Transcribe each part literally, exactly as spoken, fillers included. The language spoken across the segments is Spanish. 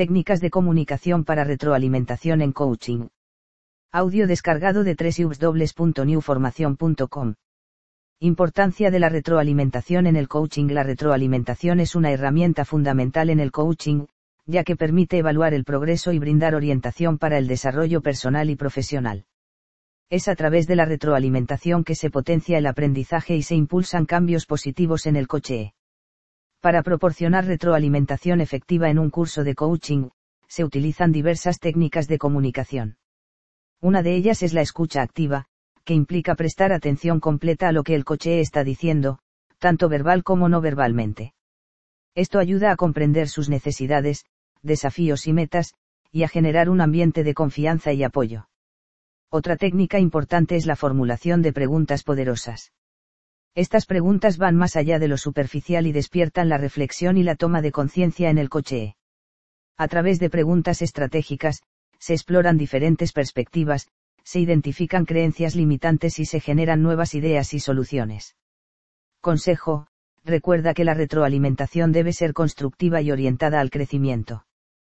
Técnicas de comunicación para retroalimentación en coaching. Audio descargado de doble u doble u doble u punto new formación punto com. Importancia de la retroalimentación en el coaching. La retroalimentación es una herramienta fundamental en el coaching, ya que permite evaluar el progreso y brindar orientación para el desarrollo personal y profesional. Es a través de la retroalimentación que se potencia el aprendizaje y se impulsan cambios positivos en el coachee. Para proporcionar retroalimentación efectiva en un curso de coaching, se utilizan diversas técnicas de comunicación. Una de ellas es la escucha activa, que implica prestar atención completa a lo que el coachee está diciendo, tanto verbal como no verbalmente. Esto ayuda a comprender sus necesidades, desafíos y metas, y a generar un ambiente de confianza y apoyo. Otra técnica importante es la formulación de preguntas poderosas. Estas preguntas van más allá de lo superficial y despiertan la reflexión y la toma de conciencia en el coachee. A través de preguntas estratégicas, se exploran diferentes perspectivas, se identifican creencias limitantes y se generan nuevas ideas y soluciones. Consejo: recuerda que la retroalimentación debe ser constructiva y orientada al crecimiento.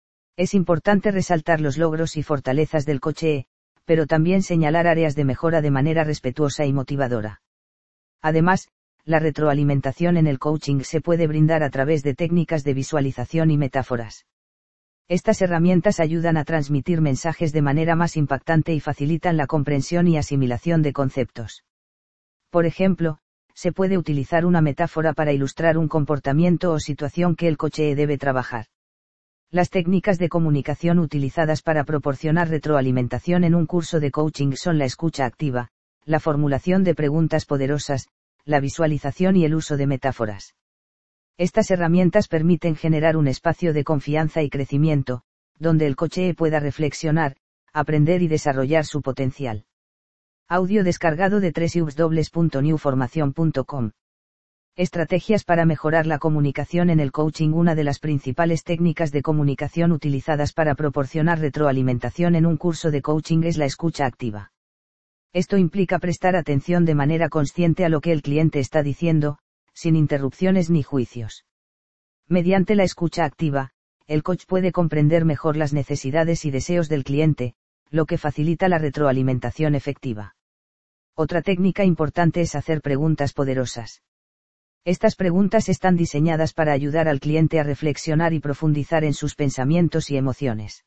Es importante resaltar los logros y fortalezas del coachee, pero también señalar áreas de mejora de manera respetuosa y motivadora. Además, la retroalimentación en el coaching se puede brindar a través de técnicas de visualización y metáforas. Estas herramientas ayudan a transmitir mensajes de manera más impactante y facilitan la comprensión y asimilación de conceptos. Por ejemplo, se puede utilizar una metáfora para ilustrar un comportamiento o situación que el coachee debe trabajar. Las técnicas de comunicación utilizadas para proporcionar retroalimentación en un curso de coaching son la escucha activa, la formulación de preguntas poderosas, la visualización y el uso de metáforas. Estas herramientas permiten generar un espacio de confianza y crecimiento, donde el coachee pueda reflexionar, aprender y desarrollar su potencial. Audio descargado de doble u doble u doble u punto new formación punto com. Estrategias para mejorar la comunicación en el coaching. Una de las principales técnicas de comunicación utilizadas para proporcionar retroalimentación en un curso de coaching es la escucha activa. Esto implica prestar atención de manera consciente a lo que el cliente está diciendo, sin interrupciones ni juicios. Mediante la escucha activa, el coach puede comprender mejor las necesidades y deseos del cliente, lo que facilita la retroalimentación efectiva. Otra técnica importante es hacer preguntas poderosas. Estas preguntas están diseñadas para ayudar al cliente a reflexionar y profundizar en sus pensamientos y emociones.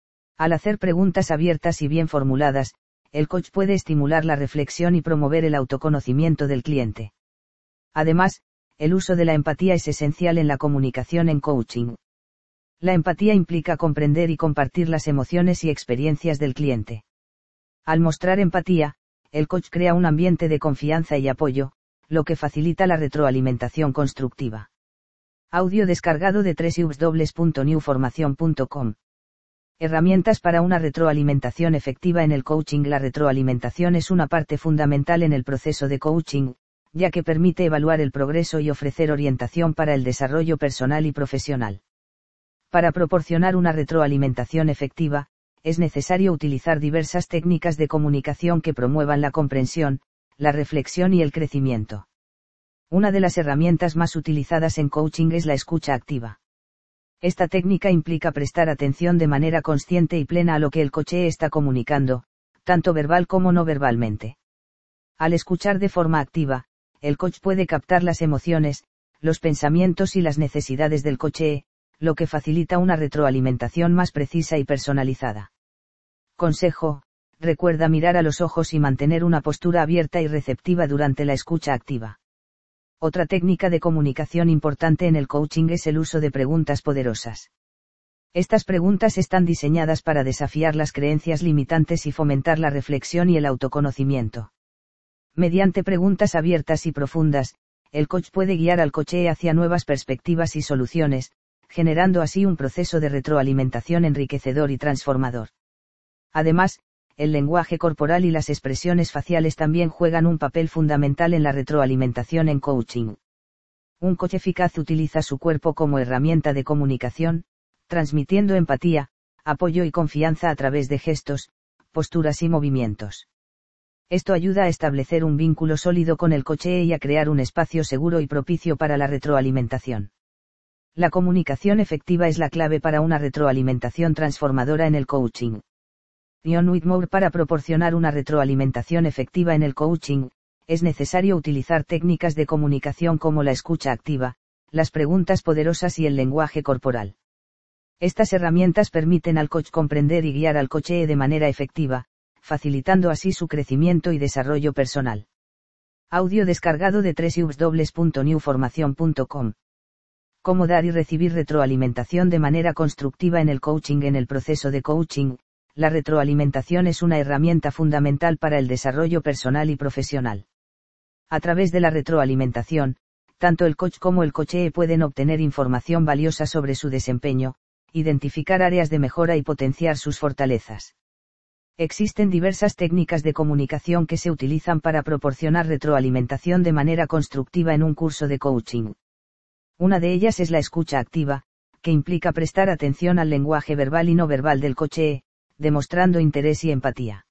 Al hacer preguntas abiertas y bien formuladas, el coach puede estimular la reflexión y promover el autoconocimiento del cliente. Además, el uso de la empatía es esencial en la comunicación en coaching. La empatía implica comprender y compartir las emociones y experiencias del cliente. Al mostrar empatía, el coach crea un ambiente de confianza y apoyo, lo que facilita la retroalimentación constructiva. Audio descargado de doble u doble u doble u punto new formación punto com. Herramientas para una retroalimentación efectiva en el coaching. La retroalimentación es una parte fundamental en el proceso de coaching, ya que permite evaluar el progreso y ofrecer orientación para el desarrollo personal y profesional. Para proporcionar una retroalimentación efectiva, es necesario utilizar diversas técnicas de comunicación que promuevan la comprensión, la reflexión y el crecimiento. Una de las herramientas más utilizadas en coaching es la escucha activa. Esta técnica implica prestar atención de manera consciente y plena a lo que el coachee está comunicando, tanto verbal como no verbalmente. Al escuchar de forma activa, el coach puede captar las emociones, los pensamientos y las necesidades del coachee, lo que facilita una retroalimentación más precisa y personalizada. Consejo: recuerda mirar a los ojos y mantener una postura abierta y receptiva durante la escucha activa. Otra técnica de comunicación importante en el coaching es el uso de preguntas poderosas. Estas preguntas están diseñadas para desafiar las creencias limitantes y fomentar la reflexión y el autoconocimiento. Mediante preguntas abiertas y profundas, el coach puede guiar al coachee hacia nuevas perspectivas y soluciones, generando así un proceso de retroalimentación enriquecedor y transformador. Además, el lenguaje corporal y las expresiones faciales también juegan un papel fundamental en la retroalimentación en coaching. Un coach eficaz utiliza su cuerpo como herramienta de comunicación, transmitiendo empatía, apoyo y confianza a través de gestos, posturas y movimientos. Esto ayuda a establecer un vínculo sólido con el coachee y a crear un espacio seguro y propicio para la retroalimentación. La comunicación efectiva es la clave para una retroalimentación transformadora en el coaching. John Whitmore. Para proporcionar una retroalimentación efectiva en el coaching, es necesario utilizar técnicas de comunicación como la escucha activa, las preguntas poderosas y el lenguaje corporal. Estas herramientas permiten al coach comprender y guiar al coachee de manera efectiva, facilitando así su crecimiento y desarrollo personal. Audio descargado de doble u doble u doble u punto new formación punto com. Cómo dar y recibir retroalimentación de manera constructiva en el coaching. En el proceso de coaching, la retroalimentación es una herramienta fundamental para el desarrollo personal y profesional. A través de la retroalimentación, tanto el coach como el coachee pueden obtener información valiosa sobre su desempeño, identificar áreas de mejora y potenciar sus fortalezas. Existen diversas técnicas de comunicación que se utilizan para proporcionar retroalimentación de manera constructiva en un curso de coaching. Una de ellas es la escucha activa, que implica prestar atención al lenguaje verbal y no verbal del coachee, demostrando interés y empatía.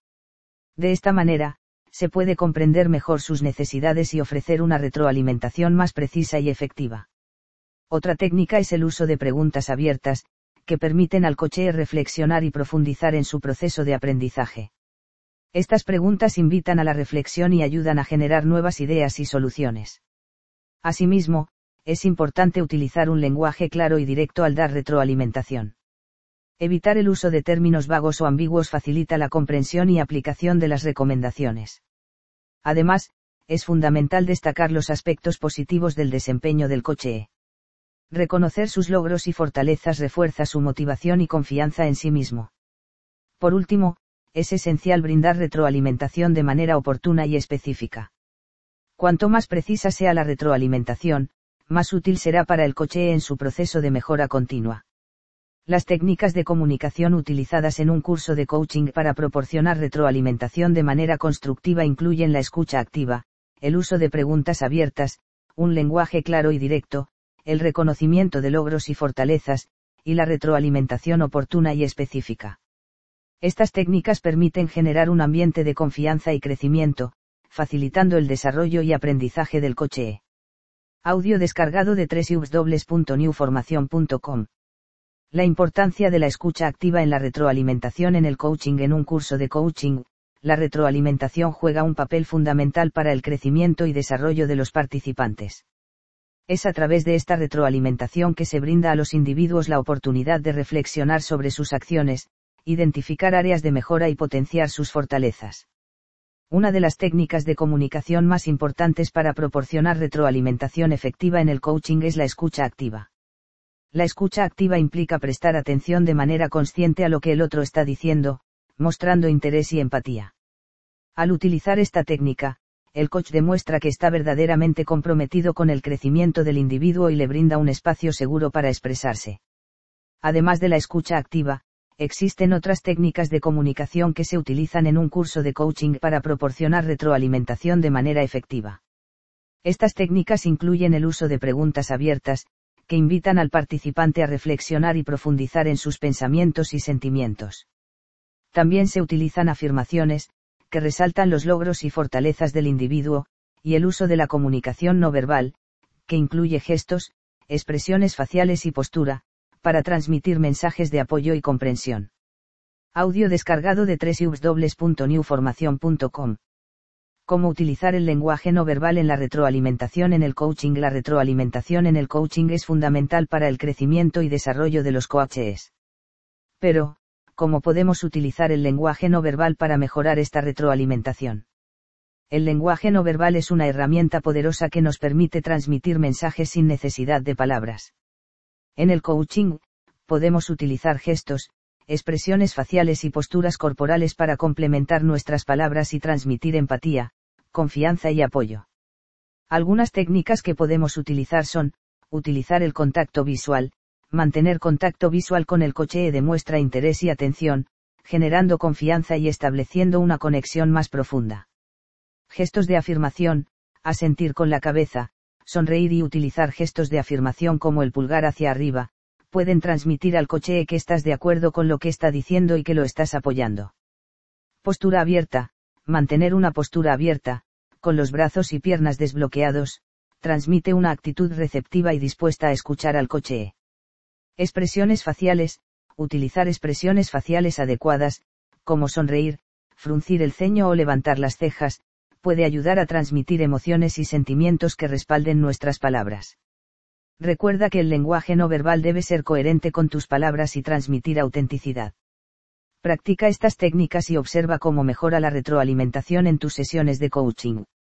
De esta manera, se puede comprender mejor sus necesidades y ofrecer una retroalimentación más precisa y efectiva. Otra técnica es el uso de preguntas abiertas, que permiten al coachee reflexionar y profundizar en su proceso de aprendizaje. Estas preguntas invitan a la reflexión y ayudan a generar nuevas ideas y soluciones. Asimismo, es importante utilizar un lenguaje claro y directo al dar retroalimentación. Evitar el uso de términos vagos o ambiguos facilita la comprensión y aplicación de las recomendaciones. Además, es fundamental destacar los aspectos positivos del desempeño del coachee. Reconocer sus logros y fortalezas refuerza su motivación y confianza en sí mismo. Por último, es esencial brindar retroalimentación de manera oportuna y específica. Cuanto más precisa sea la retroalimentación, más útil será para el coachee en su proceso de mejora continua. Las técnicas de comunicación utilizadas en un curso de coaching para proporcionar retroalimentación de manera constructiva incluyen la escucha activa, el uso de preguntas abiertas, un lenguaje claro y directo, el reconocimiento de logros y fortalezas, y la retroalimentación oportuna y específica. Estas técnicas permiten generar un ambiente de confianza y crecimiento, facilitando el desarrollo y aprendizaje del coachee. Audio descargado de doble u doble u doble u punto new formación punto com. La importancia de la escucha activa en la retroalimentación en el coaching. En un curso de coaching, la retroalimentación juega un papel fundamental para el crecimiento y desarrollo de los participantes. Es a través de esta retroalimentación que se brinda a los individuos la oportunidad de reflexionar sobre sus acciones, identificar áreas de mejora y potenciar sus fortalezas. Una de las técnicas de comunicación más importantes para proporcionar retroalimentación efectiva en el coaching es la escucha activa. La escucha activa implica prestar atención de manera consciente a lo que el otro está diciendo, mostrando interés y empatía. Al utilizar esta técnica, el coach demuestra que está verdaderamente comprometido con el crecimiento del individuo y le brinda un espacio seguro para expresarse. Además de la escucha activa, existen otras técnicas de comunicación que se utilizan en un curso de coaching para proporcionar retroalimentación de manera efectiva. Estas técnicas incluyen el uso de preguntas abiertas, que invitan al participante a reflexionar y profundizar en sus pensamientos y sentimientos. También se utilizan afirmaciones, que resaltan los logros y fortalezas del individuo, y el uso de la comunicación no verbal, que incluye gestos, expresiones faciales y postura, para transmitir mensajes de apoyo y comprensión. Audio descargado de doble u doble u doble u punto new formación punto com. Cómo utilizar el lenguaje no verbal en la retroalimentación en el coaching. La retroalimentación en el coaching es fundamental para el crecimiento y desarrollo de los coaches. Pero, ¿cómo podemos utilizar el lenguaje no verbal para mejorar esta retroalimentación? El lenguaje no verbal es una herramienta poderosa que nos permite transmitir mensajes sin necesidad de palabras. En el coaching, podemos utilizar gestos, expresiones faciales y posturas corporales para complementar nuestras palabras y transmitir empatía, confianza y apoyo. Algunas técnicas que podemos utilizar son, utilizar el contacto visual. Mantener contacto visual con el coachee demuestra interés y atención, generando confianza y estableciendo una conexión más profunda. Gestos de afirmación, asentir con la cabeza, sonreír y utilizar gestos de afirmación como el pulgar hacia arriba, pueden transmitir al coachee que estás de acuerdo con lo que está diciendo y que lo estás apoyando. Postura abierta, mantener una postura abierta, con los brazos y piernas desbloqueados, transmite una actitud receptiva y dispuesta a escuchar al coachee. Expresiones faciales. Utilizar expresiones faciales adecuadas, como sonreír, fruncir el ceño o levantar las cejas, puede ayudar a transmitir emociones y sentimientos que respalden nuestras palabras. Recuerda que el lenguaje no verbal debe ser coherente con tus palabras y transmitir autenticidad. Practica estas técnicas y observa cómo mejora la retroalimentación en tus sesiones de coaching.